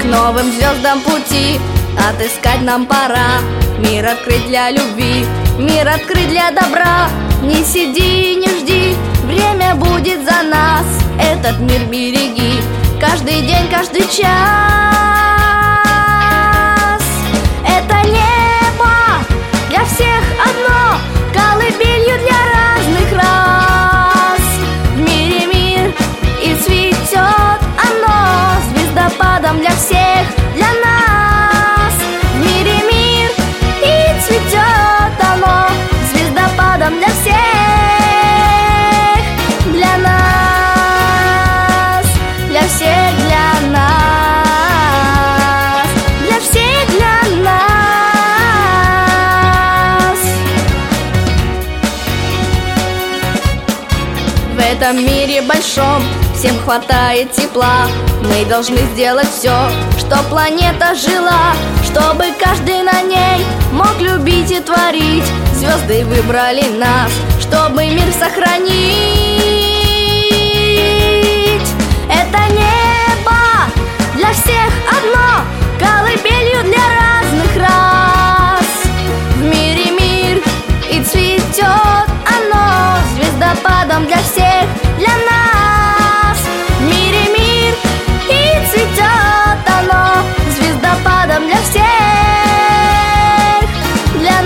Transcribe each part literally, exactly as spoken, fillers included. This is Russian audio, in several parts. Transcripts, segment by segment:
к новым звездам пути. Отыскать нам пора, мир открыть для любви, мир открыть для добра. Не сиди, не жди, время будет за нас. Этот мир береги, каждый день, каждый час. Это небо для всех одно, колыбелью для разных рас. В мире мир, и цветет оно звездопадом для всех, для нас. В мире мир, и цветет оно звездопадом для всех, для нас, для всех, для нас, для всех, для нас. В этом мире большом всем хватает тепла. Мы должны сделать все, чтоб планета жила, чтобы каждый на ней мог любить и творить. Звезды выбрали нас, чтобы мир сохранить. Это небо для всех одно, колыбелью для разных рас. В мире мир, и цветет оно звездопадом для всех, для нас. В мире мир, и цветет оно звездопадом для всех, для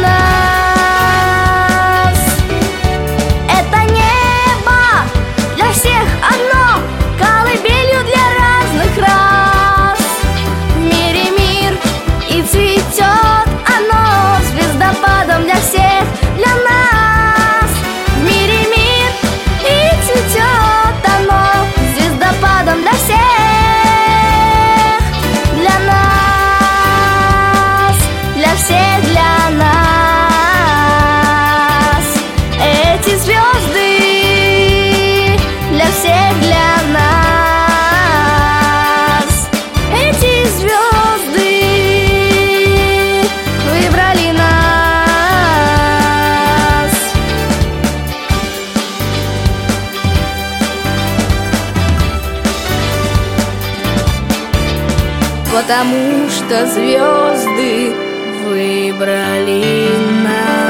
нас. Это небо для всех одно, колыбелью для разных рас. В мире мир, и цветет оно звездопадом для всех, для нас. В мире мир, и цветет оно звездопадом для всех, для нас, для всех, для нас. Эти звезды для всех, для нас. Эти звезды выбрали нас. Потому что звезды выбрали нас.